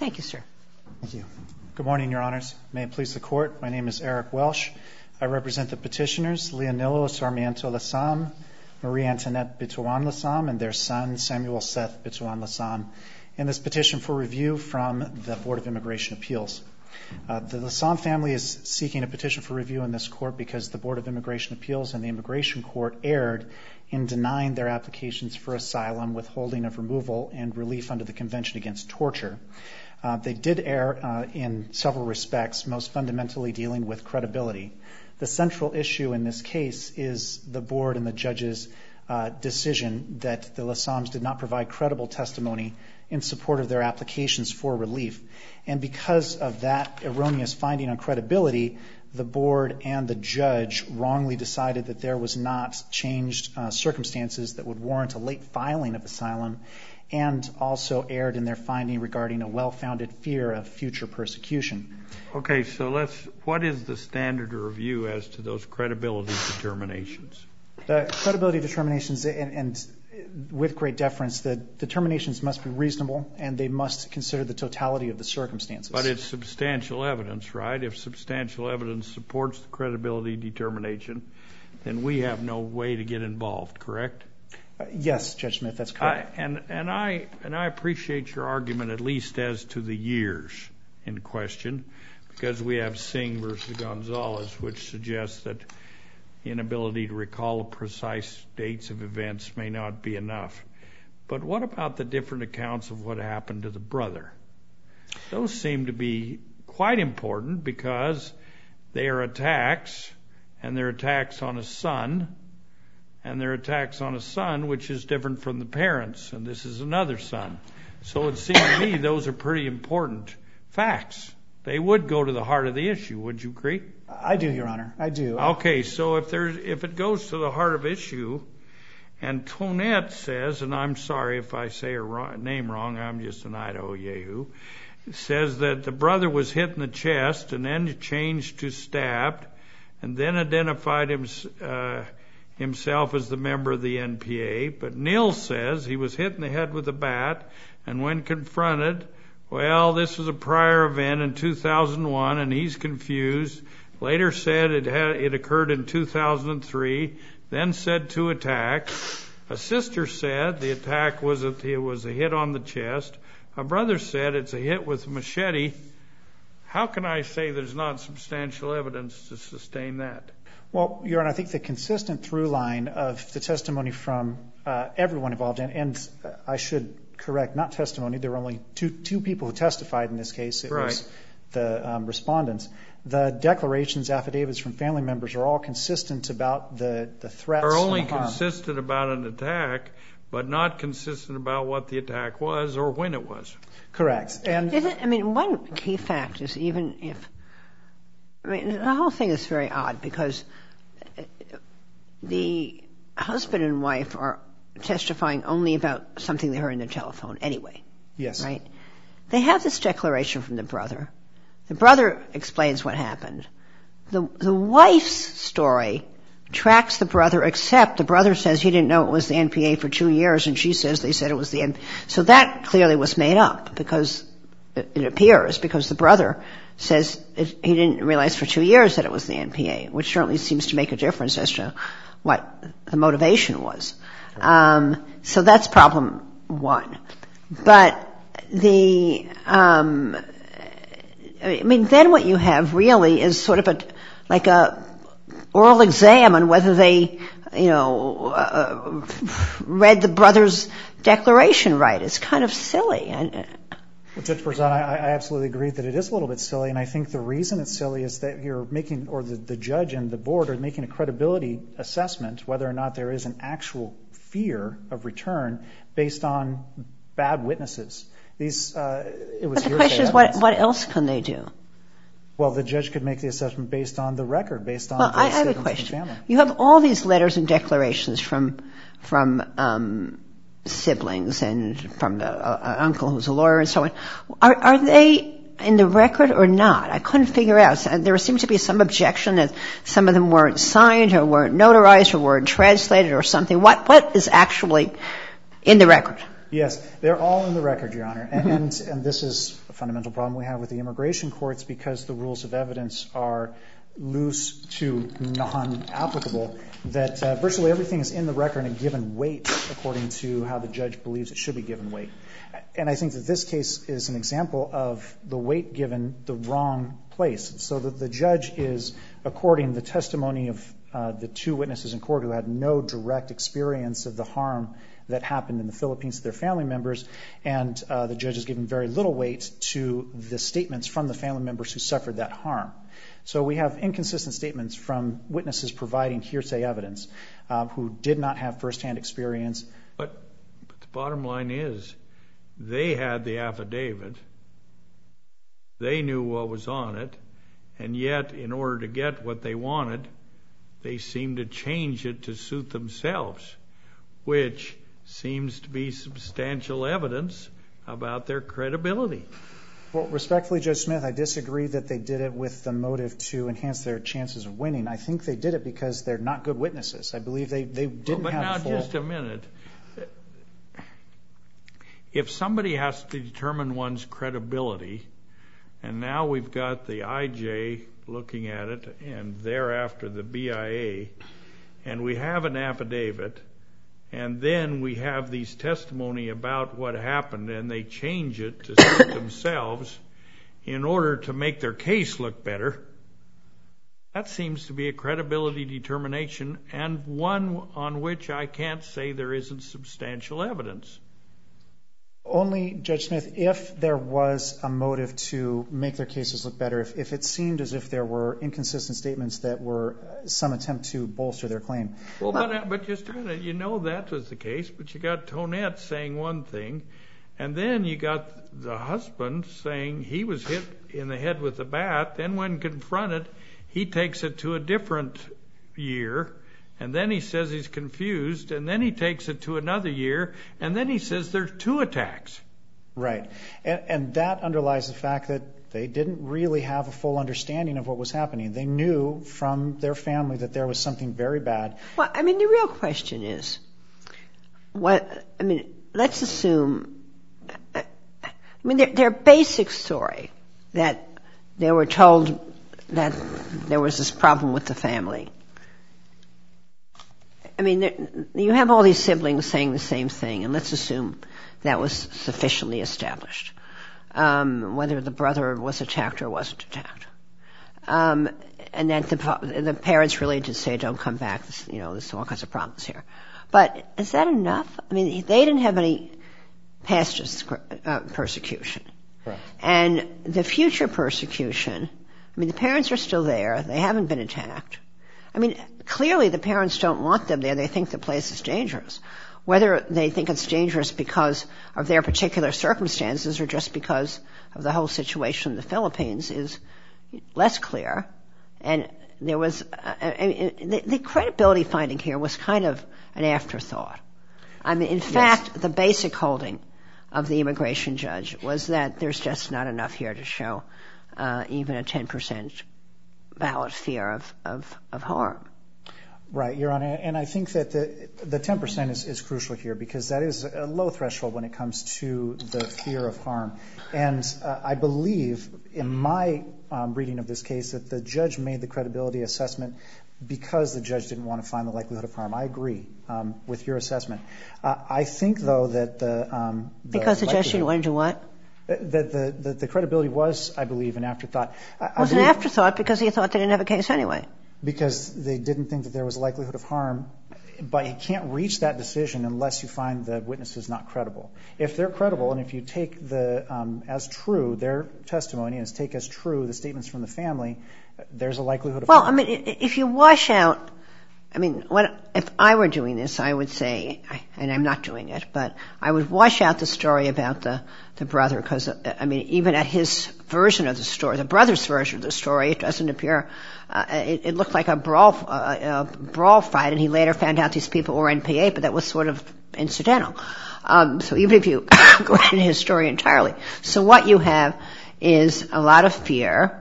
Thank you, sir. Thank you. Good morning, Your Honors. May it please the Court, my name is Eric Welsh. I represent the petitioners, Leonilo Sarmiento Lasam, Marie Antoinette Bituan Lasam, and their son, Samuel Seth Bituan Lasam, in this petition for review from the Board of Immigration Appeals. The Lasam family is seeking a petition for review in this court because the Board of Immigration Appeals and the Immigration Court erred in denying their applications for asylum, withholding of removal, and relief under the Convention Against Torture. They did err in several respects, most fundamentally dealing with credibility. The central issue in this case is the Board and the judge's decision that the Lasams did not provide credible testimony in support of their applications for relief. And because of that erroneous finding on credibility, the Board and the judge wrongly decided that there was not changed circumstances that would warrant a late filing of asylum, and also erred in their finding regarding a well-founded fear of future persecution. Okay, so what is the standard of review as to those credibility determinations? The credibility determinations, and with great deference, the determinations must be reasonable and they must consider the totality of the circumstances. But it's substantial evidence, right? If substantial evidence supports the credibility determination, then we have no way to get involved, correct? Yes, Judge Smith, that's correct. And I appreciate your argument, at least as to the years in question, because we have Singh versus Gonzalez, which suggests that inability to recall precise dates of events may not be enough. But what about the different accounts of what happened to the brother? Those seem to be quite important because they are attacks, and they're attacks on a son, and they're attacks on a son which is different from the parents, and this is another son. So it seems to me those are pretty important facts. They would go to the heart of the issue. Would you agree? I do, Your Honor. I do. Okay, so if it goes to the heart of issue, and Tonette says, and I'm sorry if I say her name wrong, I'm just an Idaho yahoo, says that the brother was hit in the chest and then changed to stabbed, and then identified himself as the member of the NPA. But Neil says he was hit in the head with a bat, and when confronted, well, this was a prior event in 2001, and he's confused. Later said it occurred in 2003, then said 2 attacks. A sister said the attack was a hit on the chest. A brother said it's a hit with a machete. How can I say there's not substantial evidence to sustain that? Well, Your Honor, I think the consistent through line of the testimony from everyone involved, and I should correct, not testimony, there were only two people who testified in this case. It was the respondents. The declarations, affidavits from family members are all consistent about the threats. They're only consistent about an attack, but not consistent about what the attack was or when it was. Correct. And one key fact is even if, the whole thing is very odd because the husband and wife are testifying only about something they heard in the telephone anyway. Yes. Right? They have this declaration from the brother. The brother explains what happened. The wife's story tracks the brother, except the brother says he didn't know it was the NPA for 2 years, and she says they said it was the NPA. So that clearly was made up because it appears, because the brother says he didn't realize for 2 years that it was the NPA, which certainly seems to make a difference as to what the motivation was. So that's problem one. But then what you have really is sort of like a oral exam on whether they, read the brother's declaration right. It's kind of silly. Well, Judge Berzon, I absolutely agree that it is a little bit silly, and I think the reason it's silly is that you're making, or the judge and the board are making a credibility assessment whether or not there is an actual fear of return based on bad witnesses. But the question is, what else can they do? Well, the judge could make the assessment based on the record, based on the statements from the family. I have a question. You have all these letters and declarations from siblings and from the uncle who's a lawyer and so on. Are they in the record or not? I couldn't figure out. There seemed to be some objection that some of them weren't signed or weren't notarized or weren't translated or something. What is actually in the record? Yes, they're all in the record, Your Honor. And this is a fundamental problem we have with the immigration courts because the rules of evidence are loose to non-applicable, that virtually everything is in the record and given weight according to how the judge believes it should be given weight. And I think that this case is an example of the weight given the wrong place, so that the judge is according the testimony of the two witnesses in court who had no direct experience of the harm that happened in the Philippines to their family members, and the judge is giving very little weight to the statements from the family members who suffered that harm. So we have inconsistent statements from witnesses providing hearsay evidence who did not have firsthand experience. But the bottom line is they had the affidavit. They knew what was on it. And yet, in order to get what they wanted, they seemed to change it to suit themselves, which seems to be substantial evidence about their credibility. Well, respectfully, Judge Smith, I disagree that they did it with the motive to enhance their chances of winning. I think they did it because they're not good witnesses. I believe they didn't have full... But now, just a minute. If somebody has to determine one's credibility, and now we've got the IJ looking at it, and thereafter the BIA, and we have an affidavit, and then we have these testimony about what happened, and they change it to suit themselves in order to make their case look better, that seems to be a credibility determination, and one on which I can't say there isn't substantial evidence. Only, Judge Smith, if there was a motive to make their cases look better, if it seemed as if there were inconsistent statements that were some attempt to bolster their claim. Well, but just a minute. You know that was the case, but you got Tonette saying one thing, and then you got the husband saying he was hit in the head with a bat. Then when confronted, he takes it to a different year, and then he says he's confused, and then he takes it to another year, and then he says there's 2 attacks. Right. And that underlies the fact that they didn't really have a full understanding of what was happening. They knew from their family that there was something very bad. Well, I mean, the real question is, let's assume, their basic story that they were told that there was this problem with the family. I mean, you have all these siblings saying the same thing, and let's assume that was sufficiently established, whether the brother was attacked or wasn't attacked. And that the parents really did say, don't come back, there's all kinds of problems here. But is that enough? I mean, they didn't have any past persecution. Right. And the future persecution, I mean, the parents are still there. They haven't been attacked. I mean, clearly the parents don't want them there. They think the place is dangerous. Whether they think it's dangerous because of their particular circumstances or just because of the whole situation in the Philippines is less clear. And there was the credibility finding here was kind of an afterthought. I mean, in fact, the basic holding of the immigration judge was that there's just not enough here to show even a 10% valid fear of harm. Right, Your Honor, and I think that the 10% is crucial here because that is a low threshold when it comes to the fear of harm. And I believe in my reading of this case that the judge made the credibility assessment because the judge didn't want to find the likelihood of harm. I agree with your assessment. I think, though, that because the judge didn't want to do what? That the credibility was, I believe, an afterthought. It was an afterthought because he thought they didn't have a case anyway. Because they didn't think that there was a likelihood of harm, but you can't reach that decision unless you find the witnesses not credible. If they're credible, and if you take as true their testimony and take as true the statements from the family, there's a likelihood of harm. Well, I mean, if you wash out, I mean, if I were doing this, I would say, and I'm not doing it, but I would wash out the story about the brother because, I mean, even at his version of the story, the brother's version of the story, it doesn't appear, it looked like a brawl fight, and he later found out these people were NPA, but that was sort of incidental. So even if you go into his story entirely. So what you have is a lot of fear,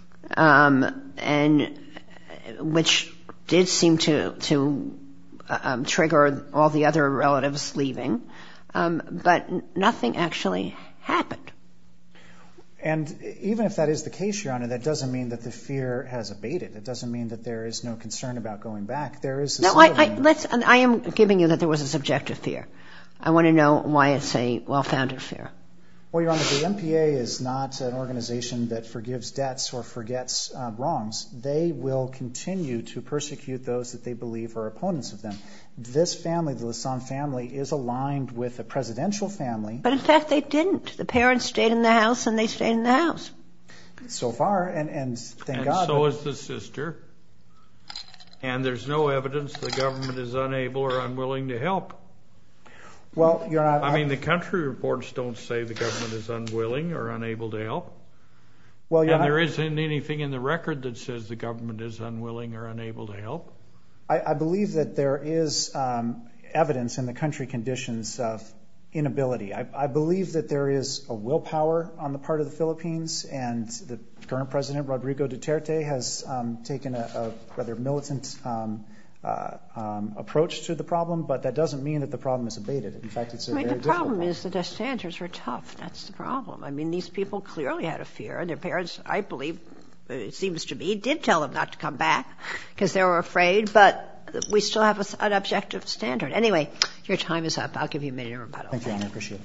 and which did seem to trigger all the other relatives leaving. but nothing actually happened. And even if that is the case, Your Honor, that doesn't mean that the fear has abated. It doesn't mean that there is no concern about going back. There is a I am giving you that there was a subjective fear. I want to know why it's a well-founded fear. Well, Your Honor, the MPA is not an organization that forgives debts or forgets wrongs. They will continue to persecute those that they believe are opponents of them. This family, the Lassam family, is aligned with a presidential family. But in fact, they didn't. The parents stayed in the house, and they stayed in the house. So far, and thank God. And so is the sister. And there's no evidence the government is unable or unwilling to help. Well, Your Honor, I mean, the country reports don't say the government is unwilling or unable to help. Well, Your and Honor, there isn't anything in the record that says the government is unwilling or unable to help. I believe that there is evidence in the country conditions of inability. I believe that there is a willpower on the part of the Philippines, and the current president, Rodrigo Duterte, has taken a rather militant approach to the problem, but that doesn't mean that the problem is abated. In fact, it's a very difficult problem. The problem is that the standards are tough. That's the problem. I mean, these people clearly had a fear, and their parents, I believe, it seems to me, did tell them not to come back because they were afraid, but we still have an objective standard. Anyway, your time is up. I'll give you a minute to rebuttal. Thank you, Your Honor. I appreciate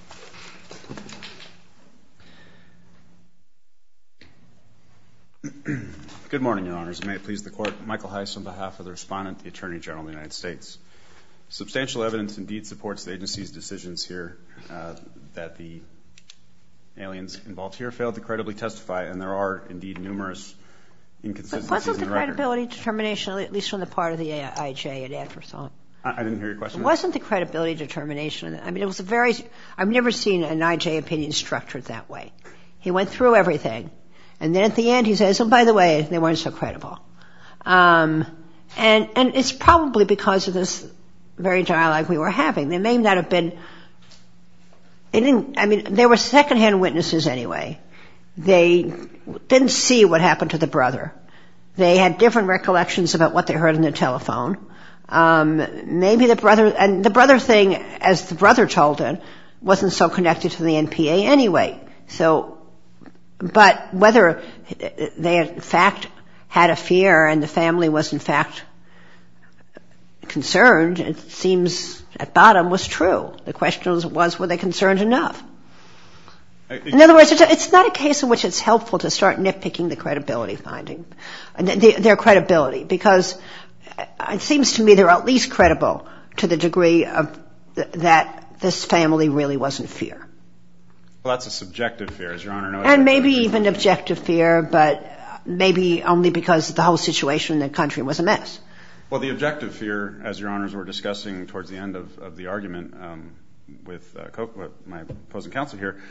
it. Good morning, Your Honors. May it please the Court. Michael Heiss on behalf of the Respondent, the Attorney General of the United States. Substantial evidence indeed supports the agency's decisions here that the aliens involved here failed to credibly testify, and there are indeed numerous inconsistencies in the record. Wasn't the credibility determination, at least on the part of the IJ at afterthought? I didn't hear your question. It wasn't the credibility determination. I mean, it was I've never seen an IJ opinion structured that way. He went through everything. And then at the end he says, oh, by the way, they weren't so credible. And it's probably because of this very dialogue we were having. They may not have been they were secondhand witnesses anyway. They didn't see what happened to the brother. They had different recollections about what they heard on the telephone. Maybe the brother thing, as the brother told it, wasn't so connected to the NPA anyway. But whether they in fact had a fear and the family was in fact concerned, it seems at bottom was true. The question was, were they concerned enough? In other words, it's not a case in which it's helpful to start nitpicking the credibility finding, their credibility, because it seems to me they're at least credible to the degree of that this family really wasn't fear. Well, that's a subjective fear, as Your Honor knows. And maybe even objective fear, but maybe only because the whole situation in the country was a mess. Well, the objective fear, as Your Honors were discussing towards the end of the argument with my opposing counsel here,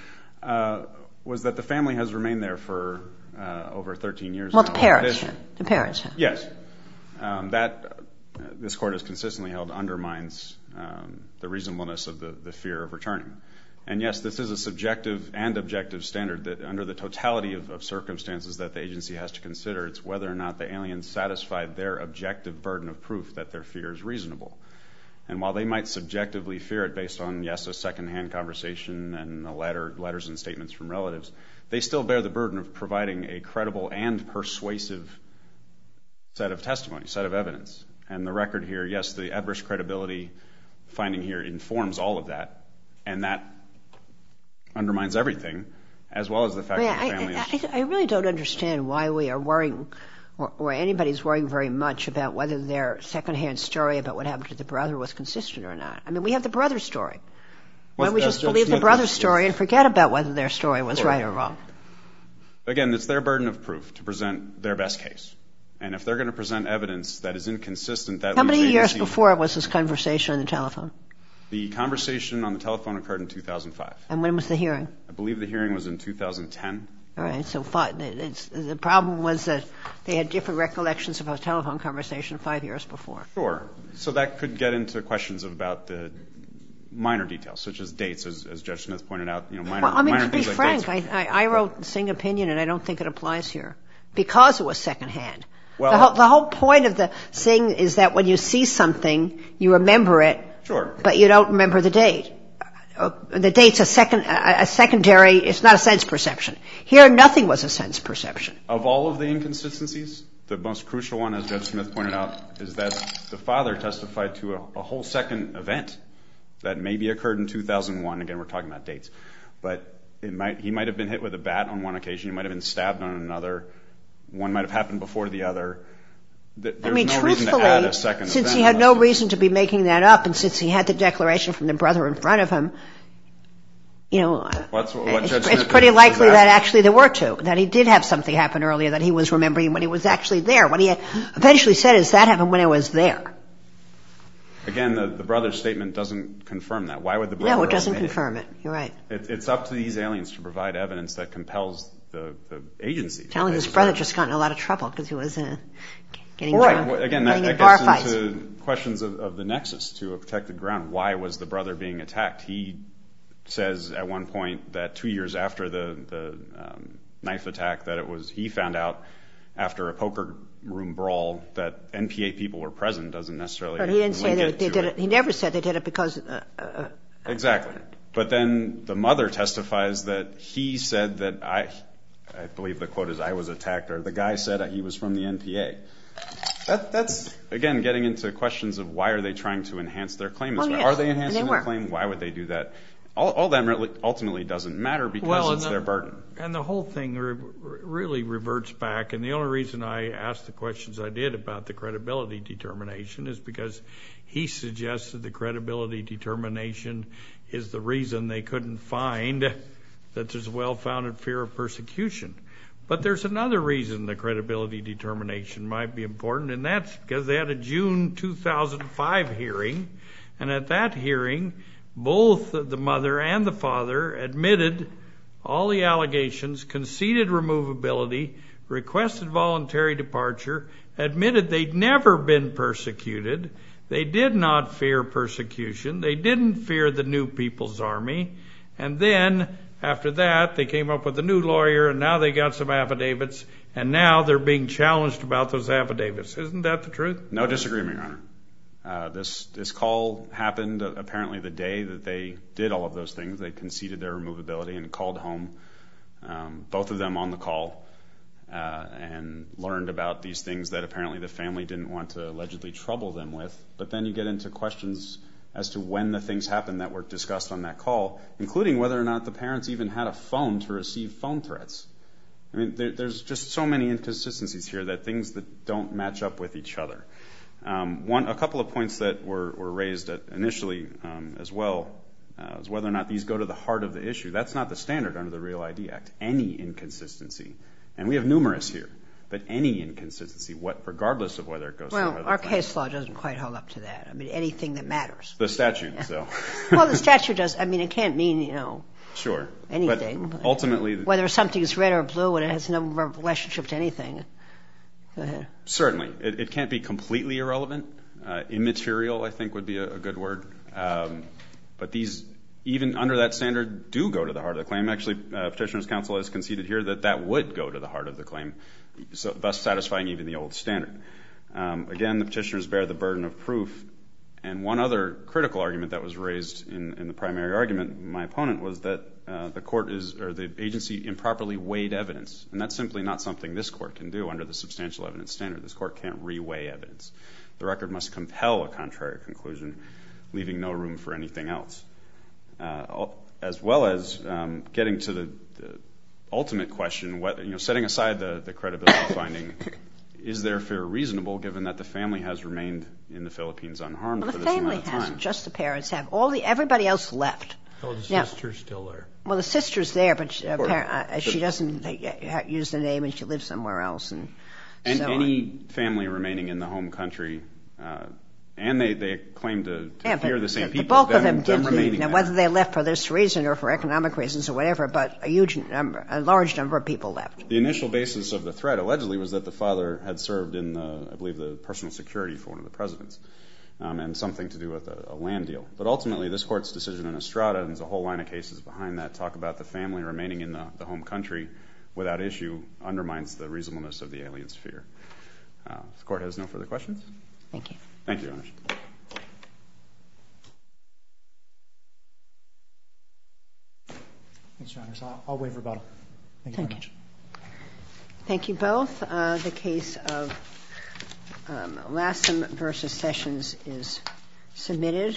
was that the family has remained there for over 13 years. Well, the parents have. Yes. That, this Court has consistently held, undermines the reasonableness of the fear of returning. And yes, this is a subjective and objective standard that under the totality of circumstances that the agency has to consider, it's whether or not the aliens satisfied their objective burden of proof that their fear is reasonable. And while they might subjectively fear it based on, yes, a secondhand conversation and letters and statements from relatives, they still bear the burden of providing a credible and persuasive set of testimony, set of evidence. And the record here, yes, the adverse credibility finding here informs all of that, and that undermines everything, as well as the fact that the family is... I really don't understand why we are worrying, or anybody's worrying very much about whether their secondhand story about what happened to the brother was consistent or not. I mean, we have the brother's story. Why don't we just believe the brother's story and forget about whether their story was right or wrong? Again, it's their burden of proof to present their best case. And if they're going to present evidence that is inconsistent, that... How many years before was this conversation on the telephone? The conversation on the telephone occurred in 2005. And when was the hearing? I believe the hearing was in 2010. All right, so the problem was that they had different recollections of a telephone conversation 5 years before. Sure. So that could get into questions about the minor details, such as dates, as Judge Smith pointed out. You know, minor to be frank, I wrote Singh opinion, and I don't think it applies here because it was secondhand. Well, the whole point of the Singh is that when you see something, you remember it. Sure. But you don't remember the date. the date's a secondary, it's not a sense perception. Here, nothing was a sense perception. Of all of the inconsistencies, the most crucial one, as Judge Smith pointed out, is that the father testified to a whole second event that maybe occurred in 2001. Again, we're talking about dates. But he might have been hit with a bat on one occasion. He might have been stabbed on another. One might have happened before the other. There's no reason to add a second event. Since he had no reason to be making that up, and since he had the declaration from the brother in front of him, it's pretty likely that actually there were two, that he did have something happen earlier that he was remembering when he was actually there. What he eventually said is that happened when I was there. Again, the brother's statement doesn't confirm that. Why would the brother? No, it doesn't confirm it. You're right. It's up to these aliens to provide evidence that compels the agency. Telling his brother just got in a lot of trouble because he was getting right. drunk. Well, again, that gets into questions of the nexus to a protected ground. Why was the brother being attacked? He says at one point that 2 years after the knife attack that he found out after a poker room brawl that NPA people were present. Doesn't necessarily. But he didn't say that they did it. He never said they did it because. Exactly. But then the mother testifies that he said that I believe the quote is I was attacked, or the guy said he was from the NPA. That's again getting into questions of why are they trying to enhance their claim? Well, yes, are they enhancing their claim? Why would they do that? All that really ultimately doesn't matter because it's their burden. And the whole thing really reverts back. And the only reason I asked the questions I did about the credibility determination is because he suggested the credibility determination is the reason they couldn't find that there's a well-founded fear of persecution. But there's another reason the credibility determination might be important, and that's because they had a June 2005 hearing, and at that hearing, both the mother and the father admitted all the allegations, conceded removability, requested voluntary departure, admitted they'd never been persecuted, they did not fear persecution, they didn't fear the New People's Army, and then after that they came up with a new lawyer, and now they got some affidavits, and now they're being challenged about those affidavits. Isn't that the truth? No disagreement, Your Honor. This call happened apparently the day that they did all of those things. They conceded their removability and called home, both of them on the call, and learned about these things that apparently the family didn't want to allegedly trouble them with. But then you get into questions as to when the things happened that were discussed on that call, including whether or not the parents even had a phone to receive phone threats. I mean, there's just so many inconsistencies here that things that don't match up with each other. A couple of points that were raised initially as well is whether or not these go to the heart of the issue. That's not the standard under the Real ID Act. Any inconsistency, and we have numerous here, but any inconsistency, regardless of whether it goes to the heart of the claim. Well, our case law doesn't quite hold up to that. I mean, anything that matters. The statute, so. Well, the statute does. I mean, it can't mean, sure. anything. But ultimately, whether something's red or blue and it has no relationship to anything. Go ahead. Certainly. It can't be completely irrelevant. Immaterial, I think, would be a good word. But these, even under that standard, do go to the heart of the claim. Actually, Petitioner's Counsel has conceded here that would go to the heart of the claim, so thus satisfying even the old standard. Again, the petitioners bear the burden of proof. And one other critical argument that was raised in the primary argument, my opponent, was that the agency improperly weighed evidence. And that's simply not something this court can do under the substantial evidence standard. This court can't re-weigh evidence. The record must compel a contrary conclusion, leaving no room for anything else. As well as getting to the ultimate question, setting aside the credibility finding, is their fear reasonable given that the family has remained in the Philippines unharmed for this amount of time? Well, the family hasn't. Just the parents have. Everybody else left. Oh, the sister's still there. Well, the sister's there, but she doesn't use the name and she lives somewhere else. And any family remaining in the home country, and they claim to fear the same people. The bulk of them did leave. Now, whether they left for this reason or for economic reasons or whatever, but a large number of people left. The initial basis of the threat allegedly was that the father had served in I believe the personal security for one of the presidents, and something to do with a land deal. But ultimately, this court's decision in Estrada, and there's a whole line of cases behind that, talk about the family remaining in the home country without issue undermines the reasonableness of the alien's fear. The court has no further questions. Thank you. Thank you, Your Honor. Thanks, Your Honors. I'll waive rebuttal. Thank you very much. Thank you both. The case of Lassam versus Sessions is submitted.